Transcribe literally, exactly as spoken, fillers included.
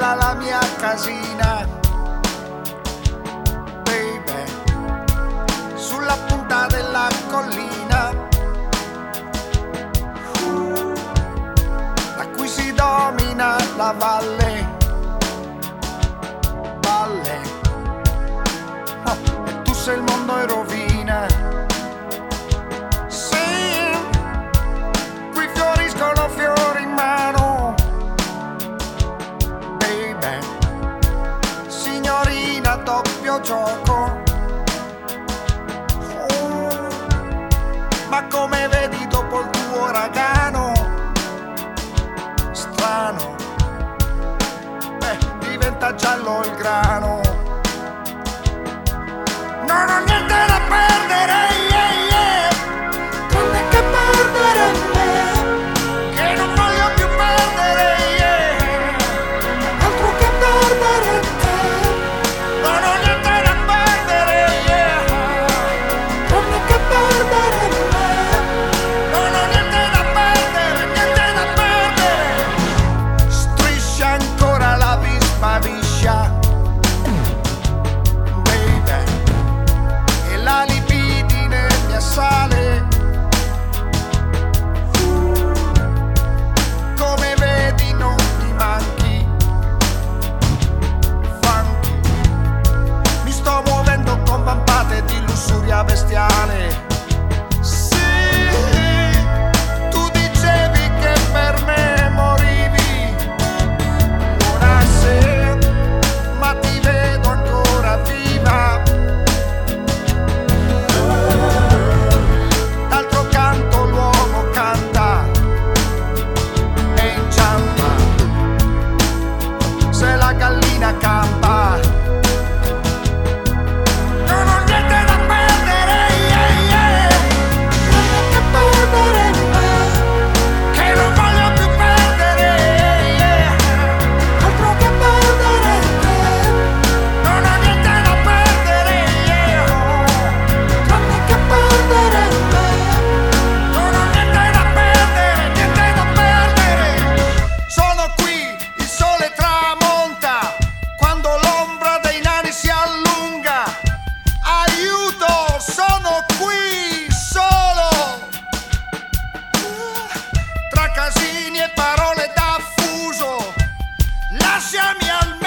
bella la mia casina, baby, sulla punta della collina, da cui si domina la valle, valle, oh, e tu sei il mondo in rovina. Sì, qui fioriscono fiori in mano, baby, signorina doppio gioco. Oh, ma come vedi dopo il tuo uragano strano, beh, diventa giallo il grano. Non ho niente da perdere, yeah, yeah, tranne che perdere me, che non voglio più perdere, yeah, altro che perdere te. Non ho niente da perdere, yeah, tranne che perdere me. Non ho niente da perdere, niente da perdere. Striscia ancora la vispa liscia, la libidine mi assale. Come vedi non mi manchi, funky. Mi sto muovendo con vampate di lussuria bestiale. Sì, tu dicevi che per me morivi, ora se, ma ti vedo ancora viva. Gallina campa. Non ho niente da perdere, yeah, yeah, non che perdere me, che non voglio più perdere, yeah, altro che perdere me. Non ho niente da perdere, yeah, tranne che perdere me. Non ho niente da perdere, niente da perdere. Sono qui, il sole tramonta, quando l'ombra dei nani si allunga. Aiuto, sono qui solo, tra casini e parole d'affuso. Lasciami al